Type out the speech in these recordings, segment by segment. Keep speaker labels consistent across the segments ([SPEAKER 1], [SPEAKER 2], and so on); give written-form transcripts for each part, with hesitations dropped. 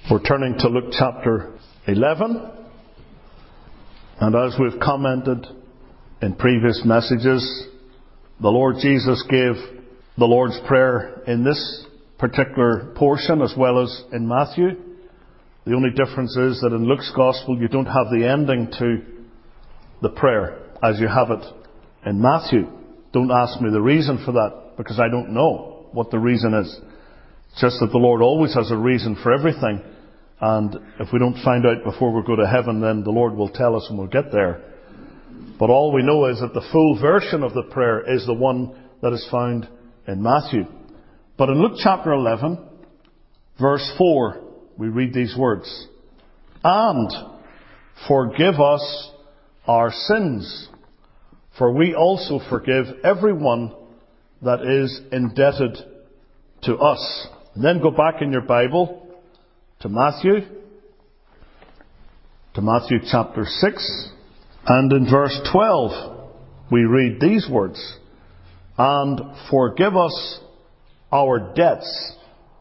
[SPEAKER 1] We're turning to Luke chapter 11. And as we've commented in previous messages, the Lord Jesus gave the Lord's Prayer in this particular portion as well as in Matthew. The only difference is that in Luke's Gospel you don't have the ending to the prayer as you have it in Matthew. Don't ask me the reason for that, because I don't know what the reason is. It's just that the Lord always has a reason for everything. And if we don't find out before we go to heaven, then the Lord will tell us and we'll get there. But all we know is that the full version of the prayer is the one that is found in Matthew. But in Luke chapter 11, verse 4, we read these words. And forgive us our sins, for we also forgive everyone that is indebted to us. And then go back in your Bible to Matthew chapter 6, and in verse 12 we read these words, and forgive us our debts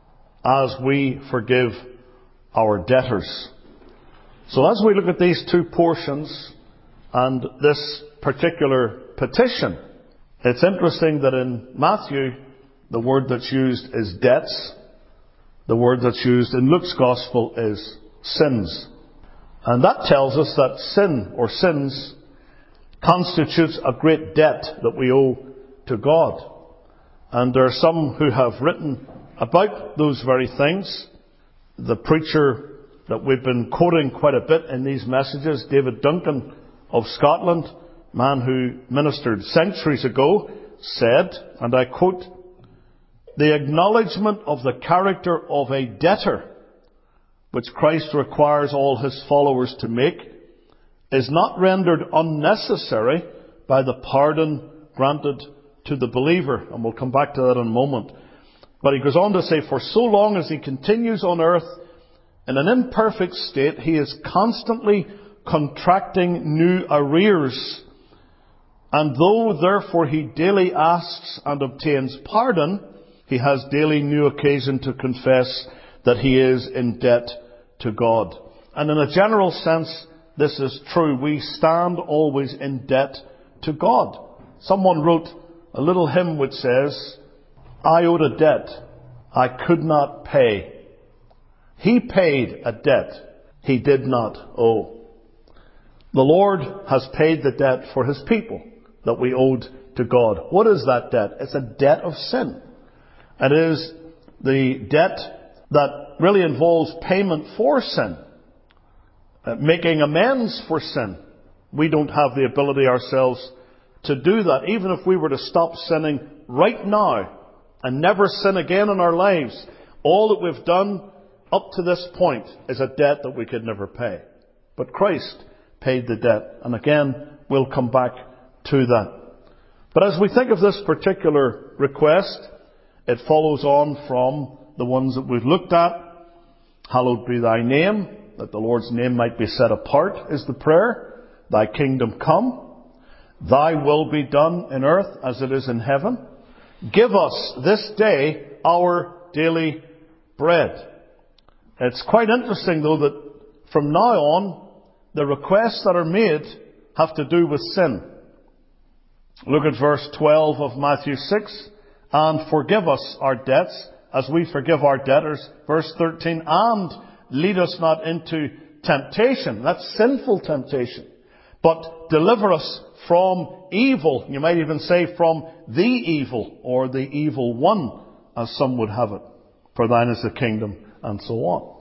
[SPEAKER 1] as we forgive our debtors. So as we look at these two portions and this particular petition, it's interesting that in Matthew the word that's used is debts. The word that's used in Luke's Gospel is sins. And that tells us that sin or sins constitutes a great debt that we owe to God. And there are some who have written about those very things. The preacher that we've been quoting quite a bit in these messages, David Duncan of Scotland, man who ministered centuries ago, said, and I quote, "The acknowledgement of the character of a debtor, which Christ requires all his followers to make, is not rendered unnecessary by the pardon granted to the believer." And we'll come back to that in a moment. But he goes on to say, "For so long as he continues on earth in an imperfect state, he is constantly contracting new arrears. And though therefore he daily asks and obtains pardon, he has daily new occasion to confess that he is in debt to God." And in a general sense, this is true. We stand always in debt to God. Someone wrote a little hymn which says, "I owed a debt I could not pay. He paid a debt he did not owe." The Lord has paid the debt for his people that we owed to God. What is that debt? It's a debt of sin. It is the debt that really involves payment for sin, making amends for sin. We don't have the ability ourselves to do that. Even if we were to stop sinning right now and never sin again in our lives, all that we've done up to this point is a debt that we could never pay. But Christ paid the debt. And again, we'll come back to that. But as we think of this particular request, it follows on from the ones that we've looked at. Hallowed be thy name, that the Lord's name might be set apart, is the prayer. Thy kingdom come. Thy will be done in earth as it is in heaven. Give us this day our daily bread. It's quite interesting, though, that from now on, the requests that are made have to do with sin. Look at verse 12 of Matthew 6. And forgive us our debts as we forgive our debtors. Verse 13. And lead us not into temptation. That's sinful temptation. But deliver us from evil. You might even say from the evil, or the evil one, as some would have it. For thine is the kingdom, and so on.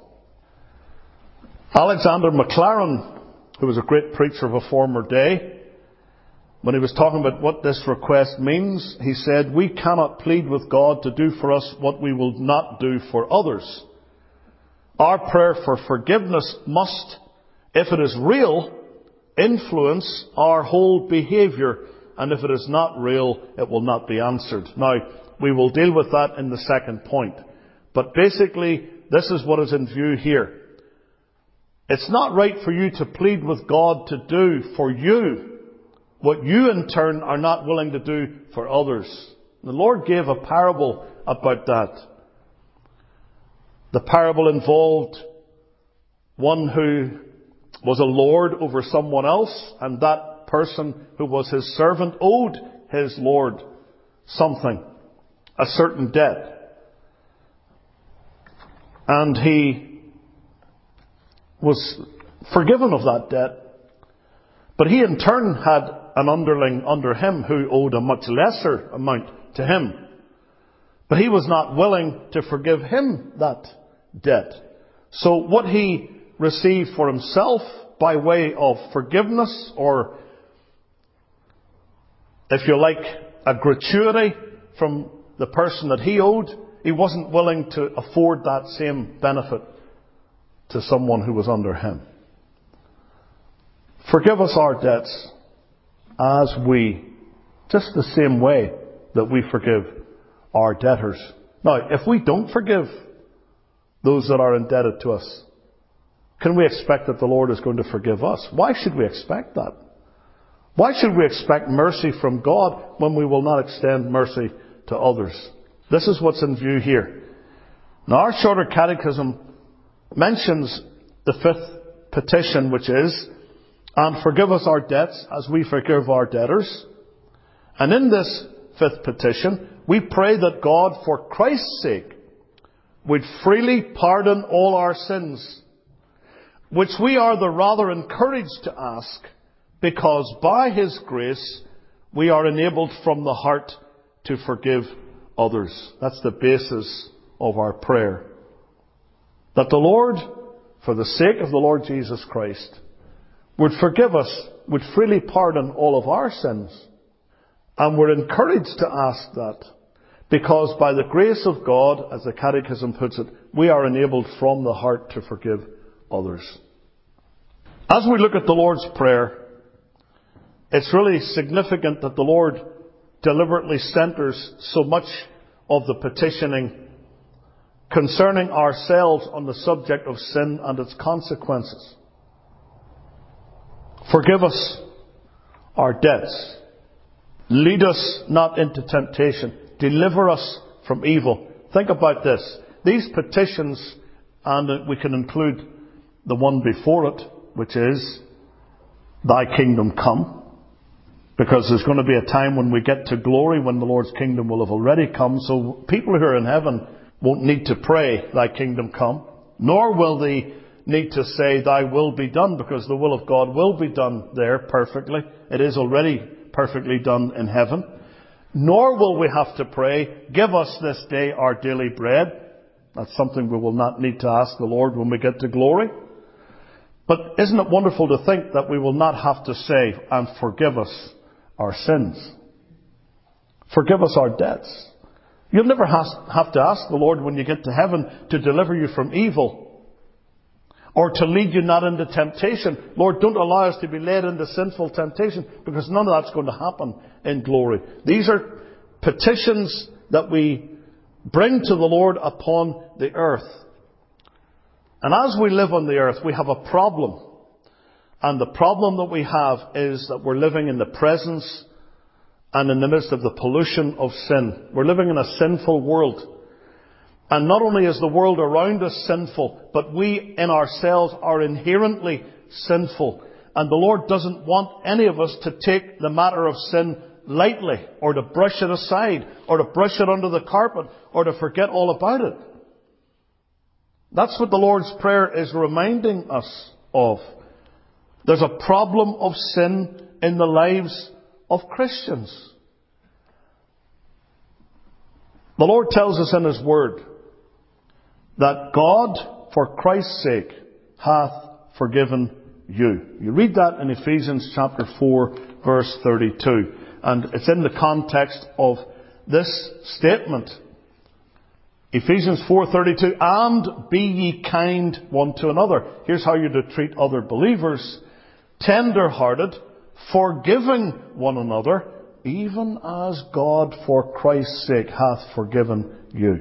[SPEAKER 1] Alexander Maclaren, who was a great preacher of a former day, when he was talking about what this request means, he said, "We cannot plead with God to do for us what we will not do for others. Our prayer for forgiveness must, if it is real, influence our whole behaviour, and if it is not real, it will not be answered." Now, we will deal with that in the second point. But basically, this is what is in view here. It's not right for you to plead with God to do for you what you in turn are not willing to do for others. The Lord gave a parable about that. The parable involved one who was a lord over someone else, and that person who was his servant owed his lord something, a certain debt. And he was forgiven of that debt. But he in turn had an underling under him who owed a much lesser amount to him. But he was not willing to forgive him that debt. So what he received for himself by way of forgiveness, or if you like, a gratuity from the person that he owed, he wasn't willing to afford that same benefit to someone who was under him. Forgive us our debts as we, just the same way that we forgive our debtors. Now, if we don't forgive those that are indebted to us, can we expect that the Lord is going to forgive us? Why should we expect that? Why should we expect mercy from God when we will not extend mercy to others? This is what's in view here. Now, our Shorter Catechism mentions the fifth petition, which is, and forgive us our debts as we forgive our debtors. And in this fifth petition, we pray that God, for Christ's sake, would freely pardon all our sins, which we are the rather encouraged to ask, because by His grace we are enabled from the heart to forgive others. That's the basis of our prayer. That the Lord, for the sake of the Lord Jesus Christ, would forgive us, would freely pardon all of our sins. And we're encouraged to ask that, because by the grace of God, as the Catechism puts it, we are enabled from the heart to forgive others. As we look at the Lord's Prayer, it's really significant that the Lord deliberately centres so much of the petitioning concerning ourselves on the subject of sin and its consequences. Forgive us our debts. Lead us not into temptation. Deliver us from evil. Think about this. These petitions, and we can include the one before it, which is, Thy kingdom come. Because there's going to be a time when we get to glory when the Lord's kingdom will have already come. So people who are in heaven won't need to pray, Thy kingdom come. Nor will they need to say, Thy will be done, because the will of God will be done there perfectly. It is already perfectly done in heaven. Nor will we have to pray, Give us this day our daily bread. That's something we will not need to ask the Lord when we get to glory. But isn't it wonderful to think that we will not have to say, and forgive us our sins. Forgive us our debts. You'll never have to ask the Lord when you get to heaven to deliver you from evil, or to lead you not into temptation. Lord, don't allow us to be led into sinful temptation, because none of that's going to happen in glory. These are petitions that we bring to the Lord upon the earth. And as we live on the earth, we have a problem. And the problem that we have is that we're living in the presence and in the midst of the pollution of sin. We're living in a sinful world. And not only is the world around us sinful, but we in ourselves are inherently sinful. And the Lord doesn't want any of us to take the matter of sin lightly, or to brush it aside, or to brush it under the carpet, or to forget all about it. That's what the Lord's Prayer is reminding us of. There's a problem of sin in the lives of Christians. The Lord tells us in His Word that God, for Christ's sake, hath forgiven you. You read that in Ephesians chapter 4, verse 32. And it's in the context of this statement. Ephesians 4:32, and be ye kind one to another. Here's how you're to treat other believers. Tender-hearted, forgiving one another, even as God for Christ's sake hath forgiven you.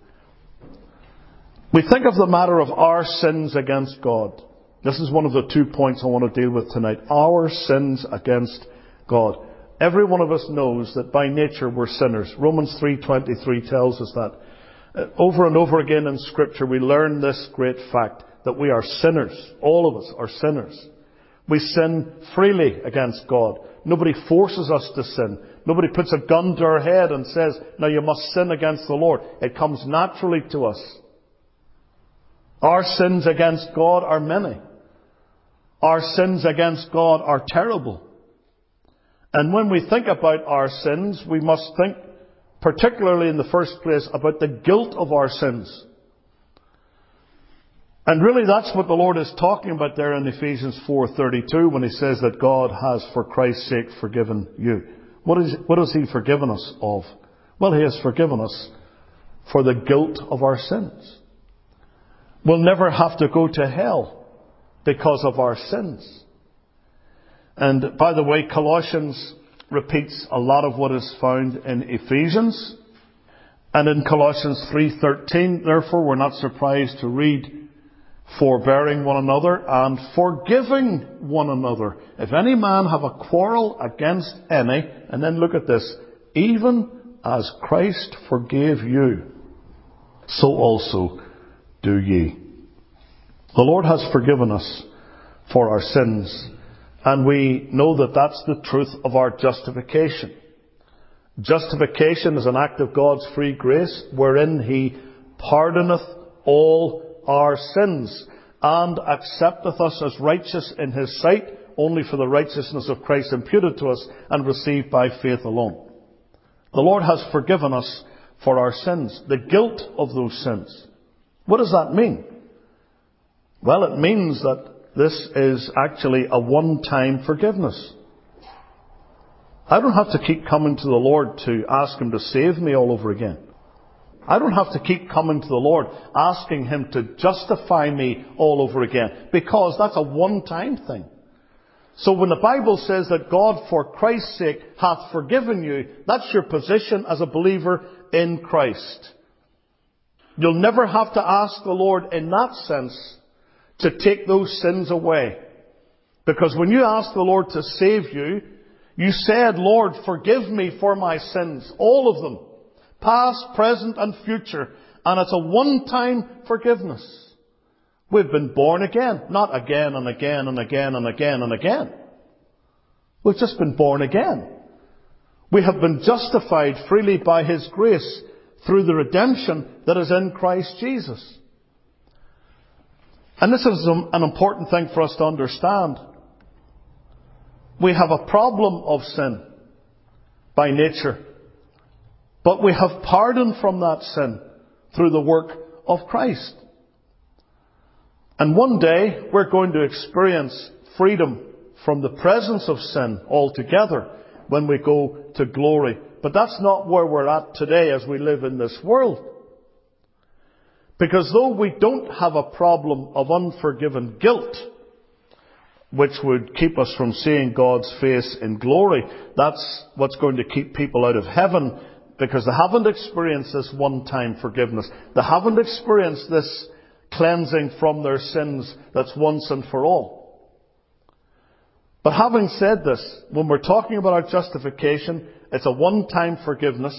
[SPEAKER 1] We think of the matter of our sins against God. This is one of the 2 points I want to deal with tonight. Our sins against God. Every one of us knows that by nature we're sinners. Romans 3:23 tells us that. Over and over again in Scripture we learn this great fact, that we are sinners. All of us are sinners. We sin freely against God. Nobody forces us to sin. Nobody puts a gun to our head and says, now you must sin against the Lord. It comes naturally to us. Our sins against God are many. Our sins against God are terrible. And when we think about our sins, we must think, particularly in the first place, about the guilt of our sins. And really that's what the Lord is talking about there in Ephesians 4:32 when He says that God has for Christ's sake forgiven you. What has He forgiven us of? Well, He has forgiven us for the guilt of our sins. We'll never have to go to hell because of our sins. And by the way, Colossians repeats a lot of what is found in Ephesians. And in Colossians 3:13, therefore, we're not surprised to read, forbearing one another and forgiving one another. If any man have a quarrel against any, and then look at this, even as Christ forgave you, so also do ye. The Lord has forgiven us for our sins, and we know that that's the truth of our justification. Justification is an act of God's free grace, wherein He pardoneth all our sins, and accepteth us as righteous in His sight, only for the righteousness of Christ imputed to us and received by faith alone. The Lord has forgiven us for our sins, the guilt of those sins. What does that mean? Well, it means that this is actually a one-time forgiveness. I don't have to keep coming to the Lord to ask Him to save me all over again. I don't have to keep coming to the Lord asking Him to justify me all over again, because that's a one-time thing. So when the Bible says that God for Christ's sake hath forgiven you, that's your position as a believer in Christ. You'll never have to ask the Lord in that sense to take those sins away. Because when you ask the Lord to save you, you said, Lord, forgive me for my sins, all of them. Past, present and future. And it's a one-time forgiveness. We've been born again. Not again and again and again and again and again. We've just been born again. We have been justified freely by His grace through the redemption that is in Christ Jesus. And this is an important thing for us to understand. We have a problem of sin by nature. But we have pardon from that sin through the work of Christ. And one day we're going to experience freedom from the presence of sin altogether when we go to glory. But that's not where we're at today as we live in this world. Because though we don't have a problem of unforgiven guilt, which would keep us from seeing God's face in glory, that's what's going to keep people out of heaven, because they haven't experienced this one-time forgiveness. They haven't experienced this cleansing from their sins that's once and for all. But having said this, when we're talking about our justification, it's a one-time forgiveness.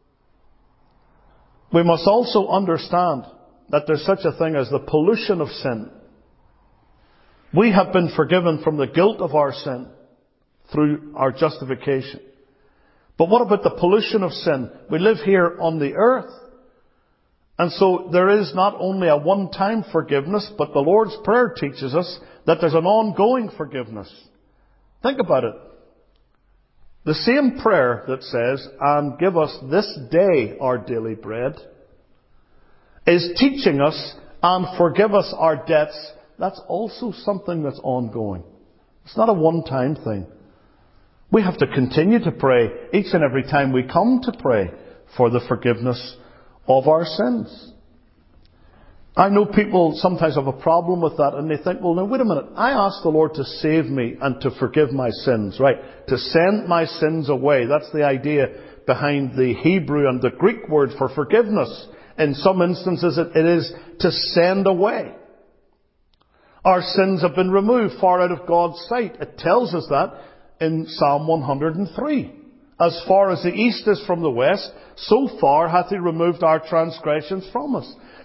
[SPEAKER 1] We must also understand that there's such a thing as the pollution of sin. We have been forgiven from the guilt of our sin through our justification. But what about the pollution of sin? We live here on the earth. And so there is not only a one-time forgiveness, but the Lord's Prayer teaches us that there's an ongoing forgiveness. Think about it. The same prayer that says, and give us this day our daily bread, is teaching us, and forgive us our debts. That's also something that's ongoing. It's not a one-time thing. We have to continue to pray each and every time we come to pray for the forgiveness of our sins. I know people sometimes have a problem with that, and they think, well, now wait a minute. I asked the Lord to save me and to forgive my sins, right? To send my sins away. That's the idea behind the Hebrew and the Greek word for forgiveness. In some instances it is to send away. Our sins have been removed far out of God's sight. It tells us that in Psalm 103. As far as the east is from the west, so far hath He removed our transgressions from us.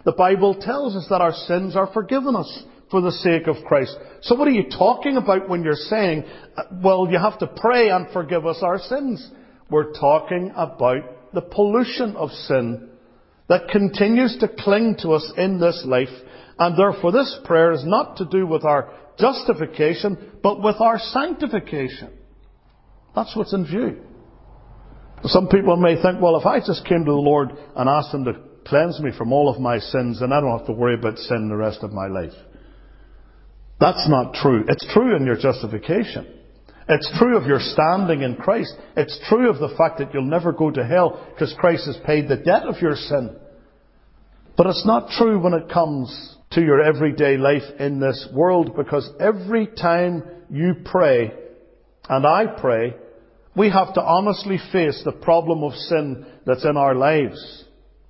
[SPEAKER 1] The Bible tells us that our sins are forgiven us for the sake of Christ. So what are you talking about when you're saying, well, you have to pray and forgive us our sins? We're talking about the pollution of sin that continues to cling to us in this life. And therefore this prayer is not to do with our justification, but with our sanctification. That's what's in view. Some people may think, well, if I just came to the Lord and asked Him to cleanse me from all of my sins, then I don't have to worry about sin the rest of my life. That's not true. It's true in your justification. It's true of your standing in Christ. It's true of the fact that you'll never go to hell because Christ has paid the debt of your sin. But it's not true when it comes to your everyday life in this world, because every time you pray and I pray, we have to honestly face the problem of sin that's in our lives.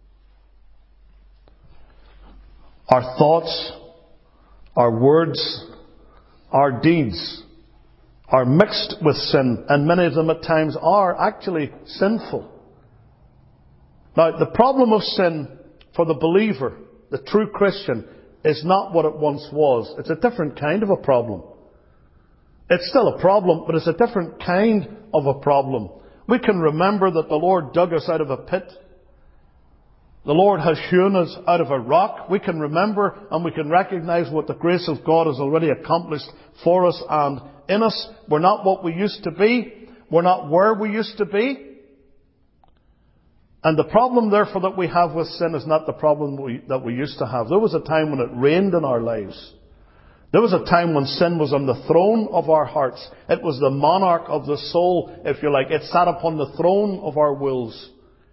[SPEAKER 1] Our thoughts, our words, our deeds are mixed with sin, and many of them at times are actually sinful. Now, the problem of sin for the believer, the true Christian, is not what it once was. It's a different kind of a problem. It's still a problem, but it's a different kind of a problem. We can remember that the Lord dug us out of a pit. The Lord has hewn us out of a rock. We can remember and we can recognize what the grace of God has already accomplished for us and in us. We're not what we used to be. We're not where we used to be. And the problem, therefore, that we have with sin is not the problem that we used to have. There was a time when it reigned in our lives. There was a time when sin was on the throne of our hearts. It was the monarch of the soul, if you like. It sat upon the throne of our wills.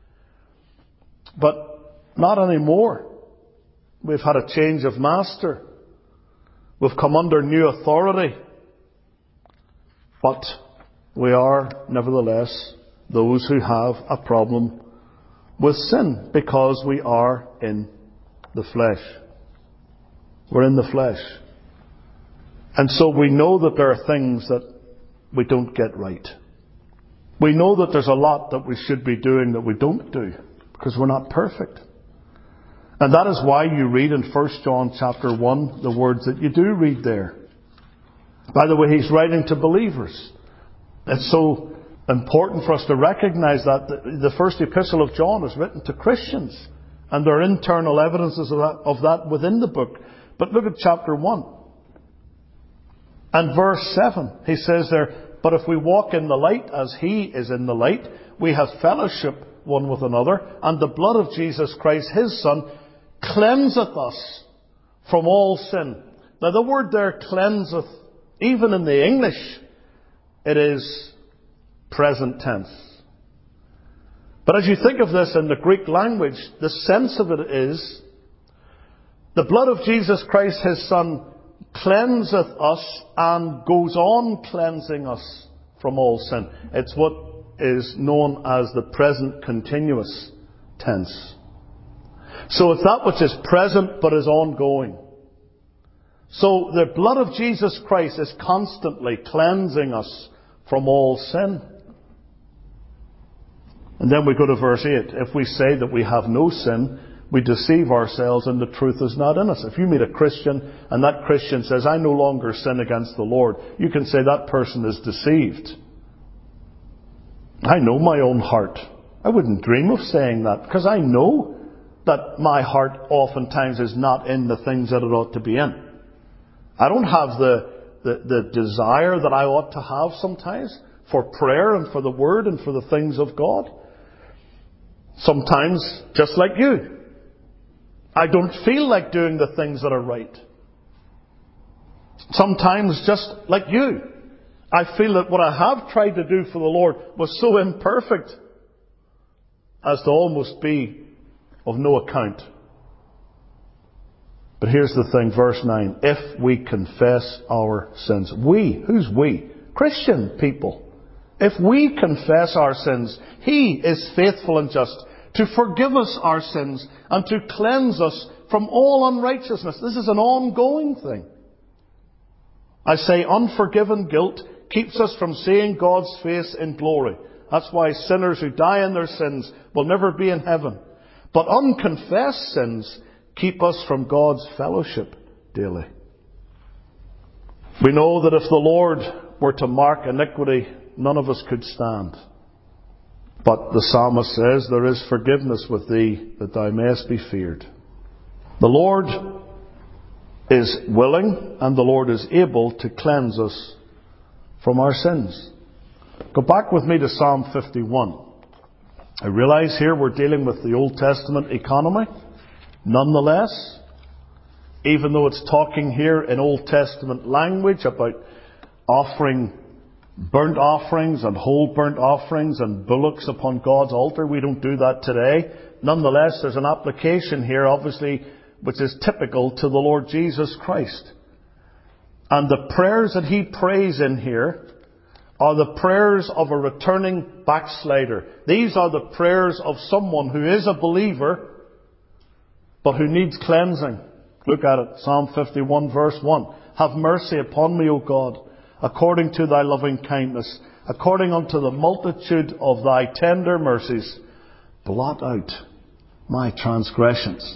[SPEAKER 1] But not anymore. We've had a change of master. We've come under new authority. But we are, nevertheless, those who have a problem with sin, because we are in the flesh. We're in the flesh. And so we know that there are things that we don't get right. We know that there's a lot that we should be doing that we don't do, because we're not perfect. And that is why you read in 1 John chapter 1 the words that you do read there. By the way, he's writing to believers. It's so important for us to recognize that the first epistle of John is written to Christians, and there are internal evidences of that within the book. But look at chapter 1 and verse 7. He says there, "But if we walk in the light as He is in the light, we have fellowship one with another, and the blood of Jesus Christ, His Son, cleanseth us from all sin." Now the word there, cleanseth, even in the English, it is present tense. But as you think of this in the Greek language, the sense of it is, the blood of Jesus Christ, His Son, cleanseth us and goes on cleansing us from all sin. It's what is known as the present continuous tense. So it's that which is present but is ongoing. So the blood of Jesus Christ is constantly cleansing us from all sin. And then we go to verse 8. If we say that we have no sin, we deceive ourselves and the truth is not in us. If you meet a Christian and that Christian says, "I no longer sin against the Lord," you can say that person is deceived. I know my own heart. I wouldn't dream of saying that, because I know that my heart oftentimes is not in the things that it ought to be in. I don't have the desire that I ought to have sometimes for prayer and for the Word and for the things of God. Sometimes, just like you, I don't feel like doing the things that are right. Sometimes, just like you, I feel that what I have tried to do for the Lord was so imperfect as to almost be of no account. But here's the thing, verse 9. If we confess our sins. We. Who's we? Christian people. If we confess our sins, He is faithful and just to forgive us our sins and to cleanse us from all unrighteousness. This is an ongoing thing. I say unforgiven guilt keeps us from seeing God's face in glory. That's why sinners who die in their sins will never be in heaven. But unconfessed sins keep us from God's fellowship daily. We know that if the Lord were to mark iniquity, none of us could stand. But the psalmist says, there is forgiveness with thee, that thou mayest be feared. The Lord is willing and the Lord is able to cleanse us from our sins. Go back with me to Psalm 51. I realize here we're dealing with the Old Testament economy. Nonetheless, even though it's talking here in Old Testament language about offering burnt offerings and whole burnt offerings and bullocks upon God's altar, we don't do that today. Nonetheless, there's an application here, obviously, which is typical to the Lord Jesus Christ. And the prayers that he prays in here are the prayers of a returning backslider. These are the prayers of someone who is a believer, but who needs cleansing. Look at it. Psalm 51 verse 1. Have mercy upon me, O God, according to thy loving kindness, according unto the multitude of thy tender mercies. Blot out my transgressions.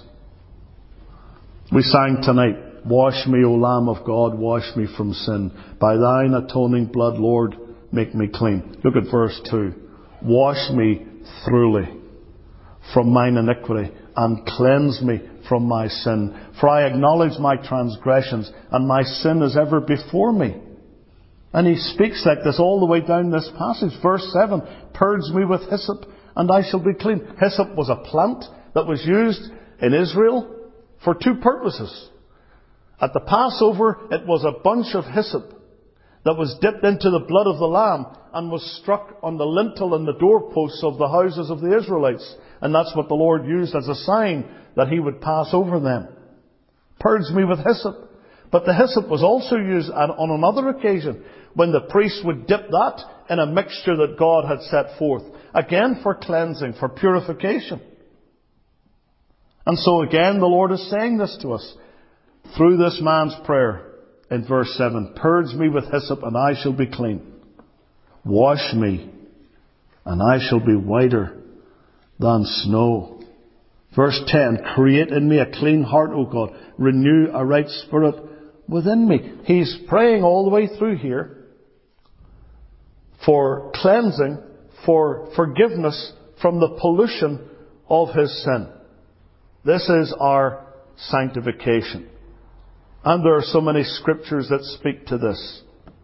[SPEAKER 1] We sang tonight, wash me, O Lamb of God, wash me from sin. By thine atoning blood, Lord, make me clean. Look at verse 2. Wash me thoroughly from mine iniquity and cleanse me from my sin. For I acknowledge my transgressions and my sin is ever before me. And he speaks like this all the way down this passage. Verse 7, purge me with hyssop and I shall be clean. Hyssop was a plant that was used in Israel for two purposes. At the Passover, it was a bunch of hyssop that was dipped into the blood of the lamb and was struck on the lintel and the doorposts of the houses of the Israelites. And that's what the Lord used as a sign that he would pass over them. Purge me with hyssop. But the hyssop was also used on another occasion when the priest would dip that in a mixture that God had set forth. Again for cleansing, for purification. And so again the Lord is saying this to us through this man's prayer in verse 7. Purge me with hyssop and I shall be clean. Wash me and I shall be whiter than snow. Verse 10. Create in me a clean heart, O God. Renew a right spirit within me. He's praying all the way through here for cleansing, for forgiveness from the pollution of his sin. This is our sanctification. And there are so many scriptures that speak to this.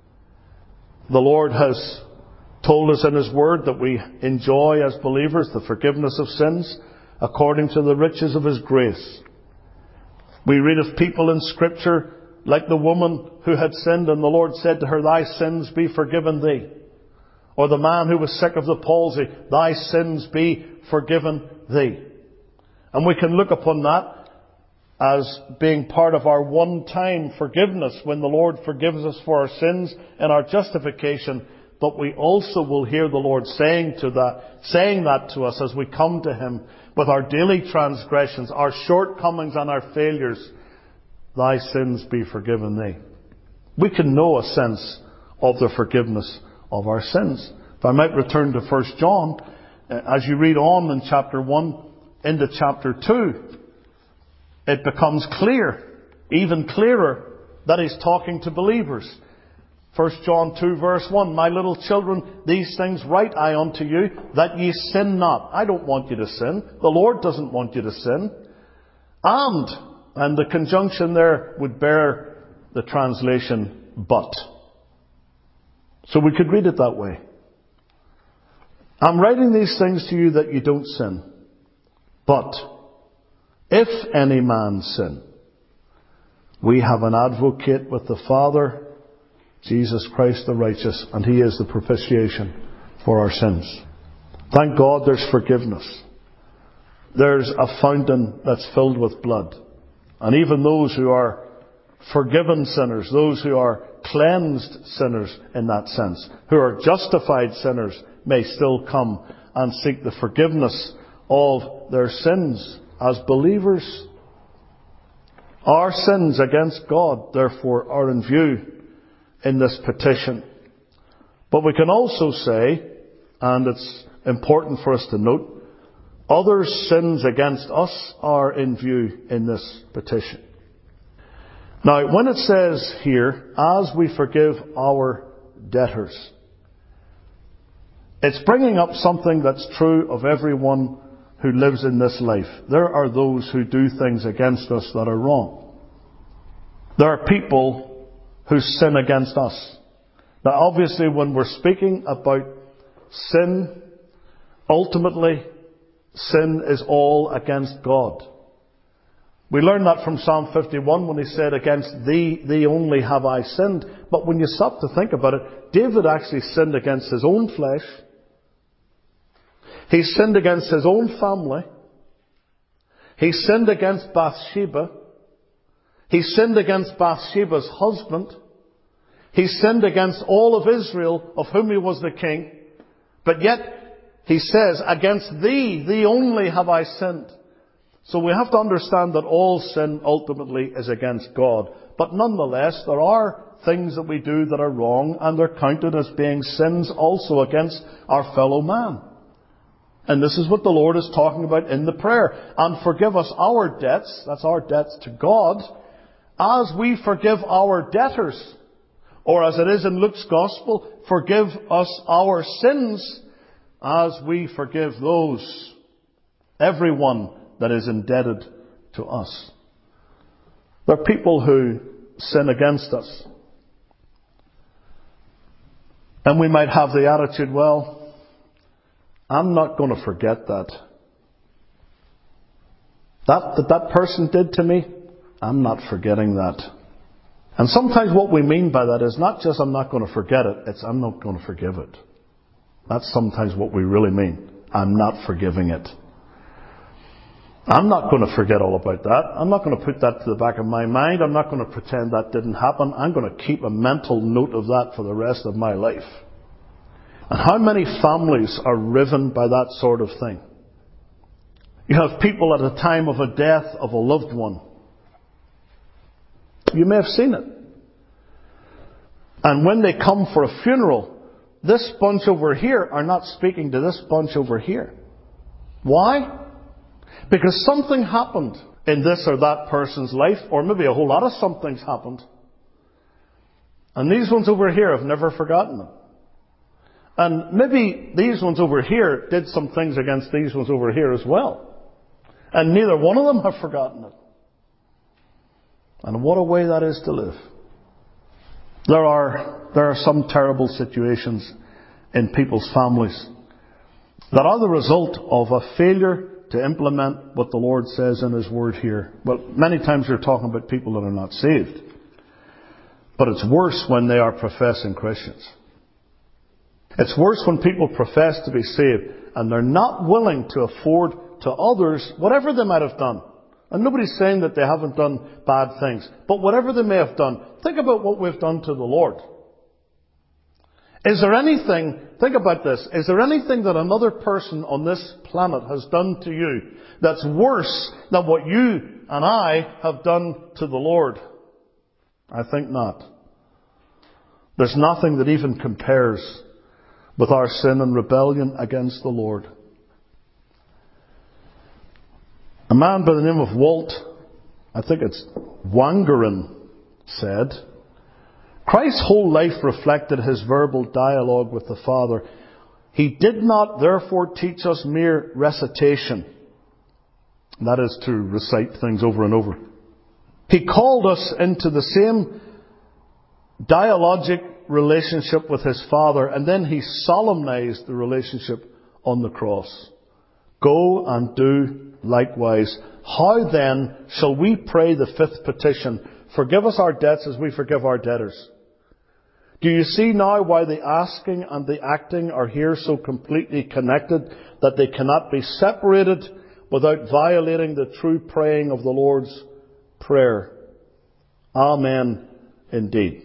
[SPEAKER 1] The Lord has told us in his word that we enjoy as believers the forgiveness of sins according to the riches of his grace. We read of people in scripture like the woman who had sinned and the Lord said to her, thy sins be forgiven thee. Or the man who was sick of the palsy, thy sins be forgiven thee. And we can look upon that as being part of our one-time forgiveness when the Lord forgives us for our sins and our justification. But we also will hear the Lord saying that to us as we come to him with our daily transgressions, our shortcomings and our failures. Thy sins be forgiven thee. We can know a sense of the forgiveness of our sins. If I might return to 1 John, as you read on in chapter 1 into chapter 2, it becomes clear, even clearer, that he's talking to believers. 1 John 2 verse 1, my little children, these things write I unto you, that ye sin not. I don't want you to sin. The Lord doesn't want you to sin. And the conjunction there would bear the translation, but. So we could read it that way. I'm writing these things to you that you don't sin. But if any man sin, we have an advocate with the Father, Jesus Christ the righteous, and he is the propitiation for our sins. Thank God there's forgiveness. There's a fountain that's filled with blood. And even those who are forgiven sinners, those who are cleansed sinners in that sense, who are justified sinners, may still come and seek the forgiveness of their sins as believers. Our sins against God, therefore, are in view in this petition. But we can also say, and it's important for us to note, Others' sins against us are in view in this petition. Now, when it says here, as we forgive our debtors, it's bringing up something that's true of everyone who lives in this life. There are those who do things against us that are wrong. There are people who sin against us. Now, obviously, when we're speaking about sin, ultimately, sin is all against God. We learn that from Psalm 51 when he said, against thee only have I sinned. But when you stop to think about it, David actually sinned against his own flesh. He sinned against his own family. He sinned against Bathsheba. He sinned against Bathsheba's husband. He sinned against all of Israel, of whom he was the king. But yet, he says, against thee only have I sinned. So we have to understand that all sin ultimately is against God. But nonetheless, there are things that we do that are wrong, and they're counted as being sins also against our fellow man. And this is what the Lord is talking about in the prayer. And forgive us our debts, that's our debts to God, as we forgive our debtors. Or as it is in Luke's Gospel, forgive us our sins as we forgive those, everyone that is indebted to us. There are people who sin against us. And we might have the attitude, well, I'm not going to forget that. That person did to me, I'm not forgetting that. And sometimes what we mean by that is not just I'm not going to forget it, it's I'm not going to forgive it. That's sometimes what we really mean. I'm not forgiving it. I'm not going to forget all about that. I'm not going to put that to the back of my mind. I'm not going to pretend that didn't happen. I'm going to keep a mental note of that for the rest of my life. And how many families are riven by that sort of thing? You have people at a time of a death of a loved one. You may have seen it. And when they come for a funeral, this bunch over here are not speaking to this bunch over here. Why? Because something happened in this or that person's life, or maybe a whole lot of something's happened. And these ones over here have never forgotten them. And maybe these ones over here did some things against these ones over here as well. And neither one of them have forgotten it. And what a way that is to live. There are some terrible situations in people's families that are the result of a failure to implement what the Lord says in His Word here. Well, many times we're talking about people that are not saved. But it's worse when they are professing Christians. It's worse when people profess to be saved and they're not willing to afford to others whatever they might have done. And nobody's saying that they haven't done bad things. But whatever they may have done, think about what we've done to the Lord. Is there anything, think about this, is there anything that another person on this planet has done to you that's worse than what you and I have done to the Lord? I think not. There's nothing that even compares with our sin and rebellion against the Lord. A man by the name of Walt, I think it's Wangerin, said, Christ's whole life reflected His verbal dialogue with the Father. He did not therefore teach us mere recitation. That is to recite things over and over. He called us into the same dialogic relationship with His Father, and then He solemnized the relationship on the cross. Go and do likewise. How then shall we pray the fifth petition? Forgive us our debts as we forgive our debtors. Do you see now why the asking and the acting are here so completely connected that they cannot be separated without violating the true praying of the Lord's Prayer? Amen, indeed.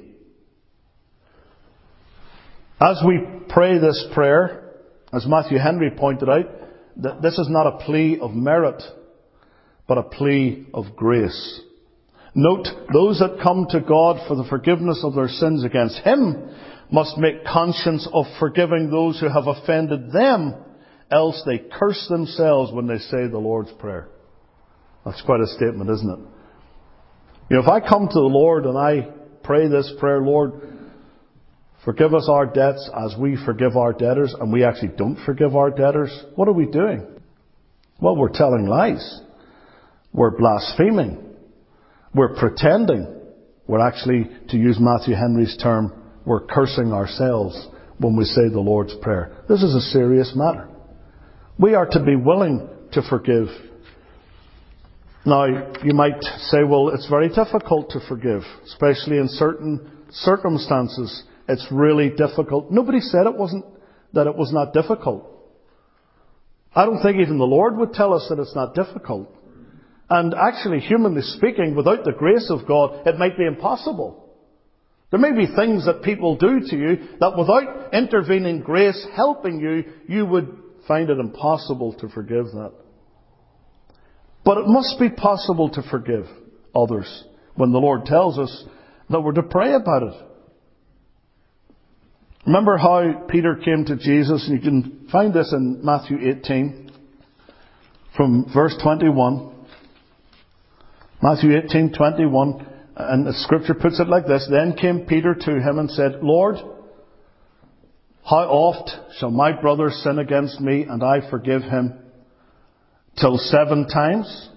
[SPEAKER 1] As we pray this prayer, as Matthew Henry pointed out, that this is not a plea of merit, but a plea of grace. Note, those that come to God for the forgiveness of their sins against Him must make conscience of forgiving those who have offended them else they curse themselves when they say the Lord's Prayer. That's quite a statement, isn't it? If I come to the Lord and I pray this prayer, Lord, forgive us our debts as we forgive our debtors, and we actually don't forgive our debtors, what are we doing? Well, we're telling lies. We're blaspheming. We're pretending. We're actually, to use Matthew Henry's term, we're cursing ourselves when we say the Lord's Prayer. This is a serious matter. We are to be willing to forgive. Now, you might say, well, it's very difficult to forgive, especially in certain circumstances. It's really difficult. Nobody said that it was not difficult. I don't think even the Lord would tell us that it's not difficult. And actually, humanly speaking, without the grace of God, it might be impossible. There may be things that people do to you that without intervening grace helping you, you would find it impossible to forgive that. But it must be possible to forgive others when the Lord tells us that we're to pray about it. Remember how Peter came to Jesus, and you can find this in Matthew 18 from verse 21. Matthew 18:21, and the scripture puts it like this: Then came Peter to him and said, Lord, how oft shall my brother sin against me, and I forgive him? Till 7 times?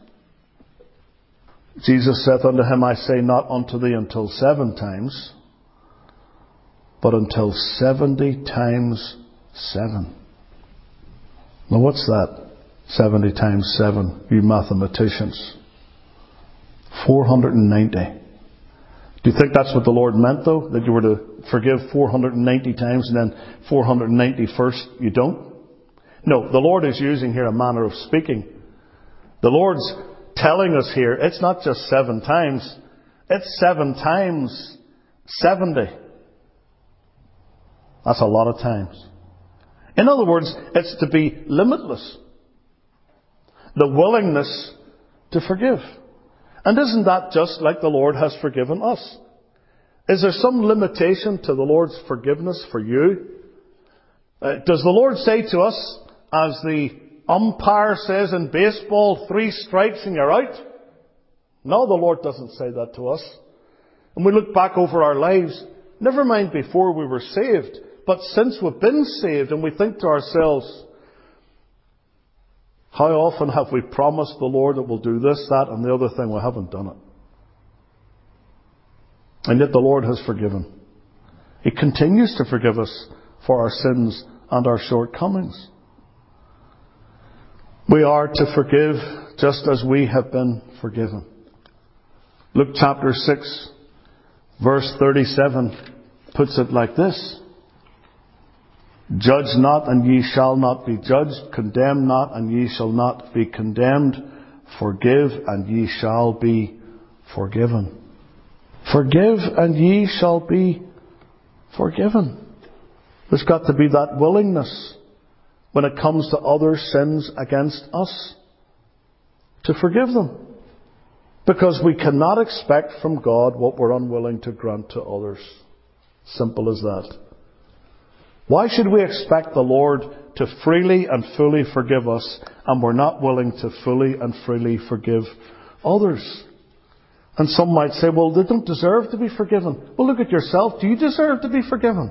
[SPEAKER 1] Jesus saith unto him, I say not unto thee until 7 times, but until 70 times 7. Now what's that? 70 times 7, you mathematicians. 490. Do you think that's what the Lord meant, though? That you were to forgive 490 times and then 491st you don't? No, the Lord is using here a manner of speaking. The Lord's telling us here, it's not just 7 times, it's 7 times 70. That's a lot of times. In other words, it's to be limitless. The willingness to forgive. And isn't that just like the Lord has forgiven us? Is there some limitation to the Lord's forgiveness for you? Does the Lord say to us, as the umpire says in baseball, 3 strikes and you're out? No, the Lord doesn't say that to us. And we look back over our lives, never mind before we were saved, but since we've been saved, and we think to ourselves, how often have we promised the Lord that we'll do this, that, and the other thing? We haven't done it. And yet the Lord has forgiven. He continues to forgive us for our sins and our shortcomings. We are to forgive just as we have been forgiven. Luke chapter 6, verse 37 puts it like this: Judge not, and ye shall not be judged. Condemn not, and ye shall not be condemned. Forgive, and ye shall be forgiven. Forgive, and ye shall be forgiven. There's got to be that willingness when it comes to others' sins against us to forgive them. Because we cannot expect from God what we're unwilling to grant to others. Simple as that. Why should we expect the Lord to freely and fully forgive us, and we're not willing to fully and freely forgive others? And some might say, well, they don't deserve to be forgiven. Well, look at yourself. Do you deserve to be forgiven?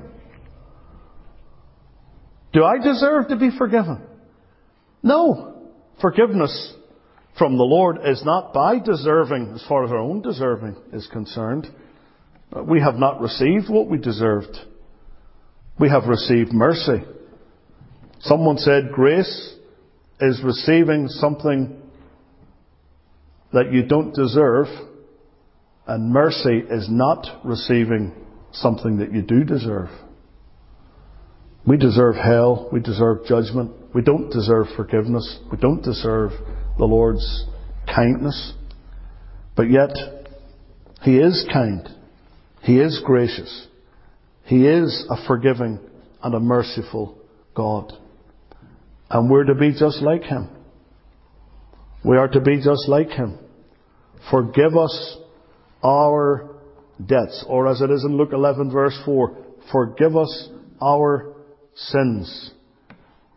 [SPEAKER 1] Do I deserve to be forgiven? No. Forgiveness from the Lord is not by deserving, as far as our own deserving is concerned. We have not received what we deserved. We have received mercy. Someone said grace is receiving something that you don't deserve, and mercy is not receiving something that you do deserve. We deserve hell. We deserve judgment. We don't deserve forgiveness. We don't deserve the Lord's kindness. But yet, He is kind. He is gracious. He is a forgiving and a merciful God. And we're to be just like Him. We are to be just like Him. Forgive us our debts. Or as it is in Luke 11 verse 4, forgive us our sins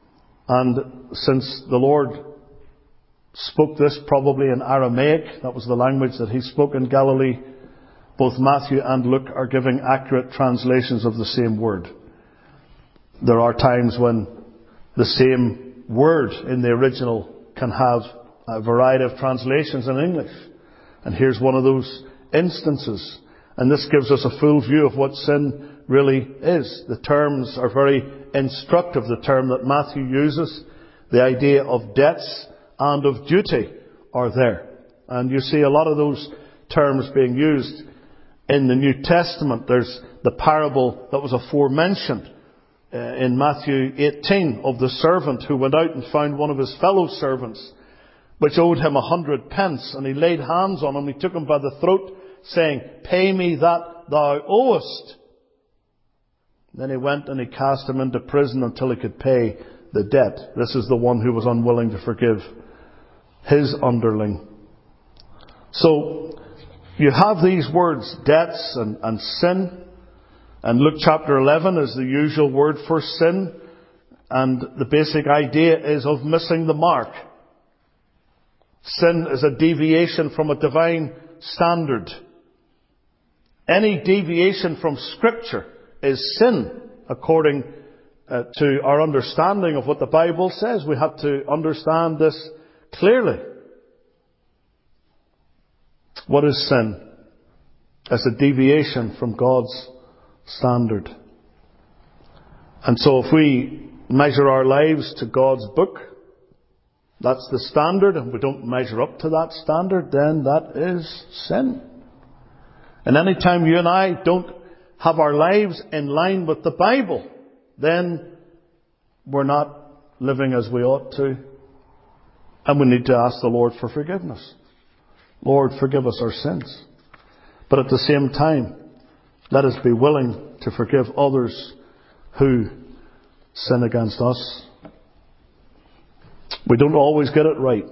[SPEAKER 1] And since the Lord spoke this probably in Aramaic, that was the language that he spoke in Galilee, both Matthew and Luke are giving accurate translations of the same word. There are times when the same word in the original can have a variety of translations in English. And here's one of those instances. And this gives us a full view of what sin really is. The terms are very instructive. The term that Matthew uses, the idea of debts and of duty, are there. And you see a lot of those terms being used in the New Testament. There's the parable that was aforementioned in Matthew 18 of the servant who went out and found one of his fellow servants which owed him 100 pence, and he laid hands on him, he took him by the throat, saying, "Pay me that thou owest." Then he went and he cast him into prison until he could pay the debt. This is the one who was unwilling to forgive his underling. So you have these words, debts and sin. And Luke chapter 11 is the usual word for sin. And the basic idea is of missing the mark. Sin is a deviation from a divine standard. Any deviation from Scripture is sin, according to our understanding of what the Bible says. We have to understand this clearly. What is sin? It's a deviation from God's standard. And so if we measure our lives to God's book, that's the standard, and we don't measure up to that standard, then that is sin. And any time you and I don't have our lives in line with the Bible, then we're not living as we ought to. And we need to ask the Lord for forgiveness. Lord, forgive us our sins. But at the same time, let us be willing to forgive others who sin against us. We don't always get it right.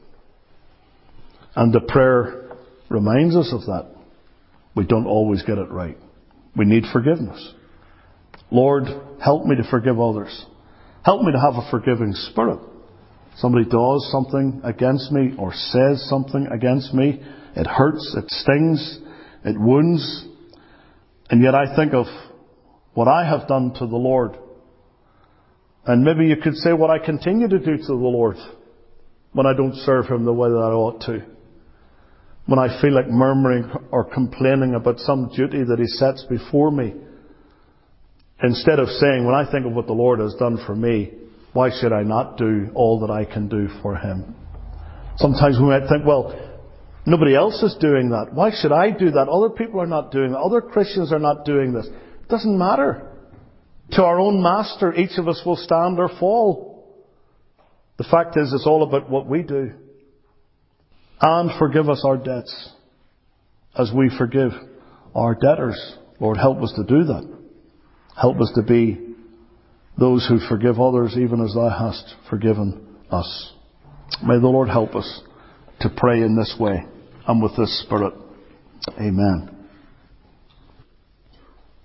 [SPEAKER 1] And the prayer reminds us of that. We don't always get it right. We need forgiveness. Lord, help me to forgive others. Help me to have a forgiving spirit. Somebody does something against me or says something against me. It hurts, it stings, it wounds. And yet I think of what I have done to the Lord. And maybe you could say what I continue to do to the Lord when I don't serve Him the way that I ought to. When I feel like murmuring or complaining about some duty that He sets before me. Instead of saying, when I think of what the Lord has done for me, why should I not do all that I can do for Him? Sometimes we might think, well, nobody else is doing that. Why should I do that? Other people are not doing that. Other Christians are not doing this. It doesn't matter. To our own Master, each of us will stand or fall. The fact is, it's all about what we do. And forgive us our debts as we forgive our debtors. Lord, help us to do that. Help us to be those who forgive others even as Thou hast forgiven us. May the Lord help us to pray in this way and with this spirit. Amen.